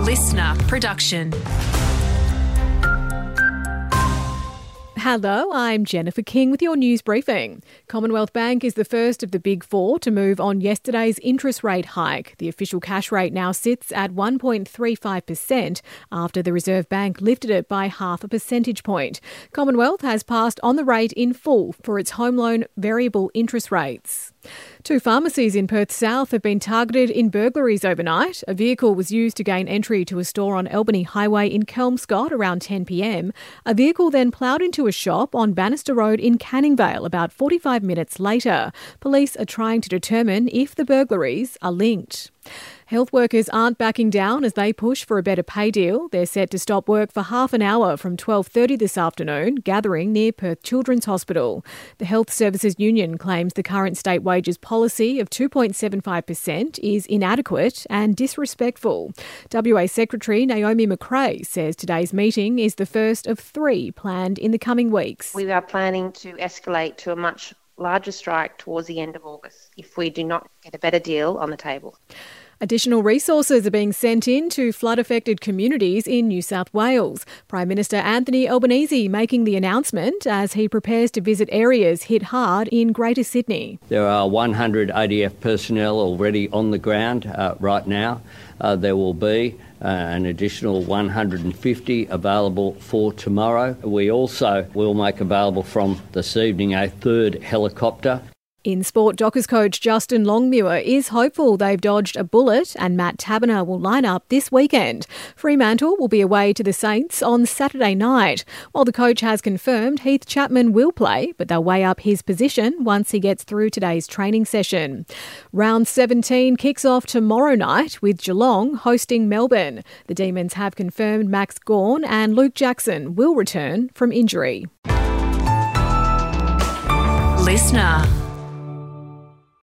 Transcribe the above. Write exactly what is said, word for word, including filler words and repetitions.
listener production. Hello, I'm Jennifer King with your news briefing. Commonwealth Bank is the first of the big four to move on yesterday's interest rate hike. The official cash rate now sits at one point three five percent after the Reserve Bank lifted it by half a percentage point. Commonwealth has passed on the rate in full for its home loan variable interest rates. Two pharmacies in Perth South have been targeted in burglaries overnight. A vehicle was used to gain entry to a store on Albany Highway in Kelmscott around ten p.m. A vehicle then ploughed into a shop on Bannister Road in Canning Vale about forty-five minutes later. Police are trying to determine if the burglaries are linked. Health workers aren't backing down as they push for a better pay deal. They're set to stop work for half an hour from twelve thirty this afternoon, gathering near Perth Children's Hospital. The Health Services Union claims the current state wages policy of two point seven five percent is inadequate and disrespectful. W A Secretary Naomi McRae says today's meeting is the first of three planned in the coming weeks. We are planning to escalate to a much larger strike towards the end of August if we do not get a better deal on the table. Additional resources are being sent in to flood-affected communities in New South Wales. Prime Minister Anthony Albanese making the announcement as he prepares to visit areas hit hard in Greater Sydney. There are one hundred A D F personnel already on the ground uh, right now. Uh, there will be uh, an additional one hundred fifty available for tomorrow. We also will make available from this evening a third helicopter. In sport, Dockers coach Justin Longmuir is hopeful they've dodged a bullet and Matt Taberner will line up this weekend. Fremantle will be away to the Saints on Saturday night. While the coach has confirmed Heath Chapman will play, but they'll weigh up his position once he gets through today's training session. Round seventeen kicks off tomorrow night with Geelong hosting Melbourne. The Demons have confirmed Max Gawn and Luke Jackson will return from injury. Listener.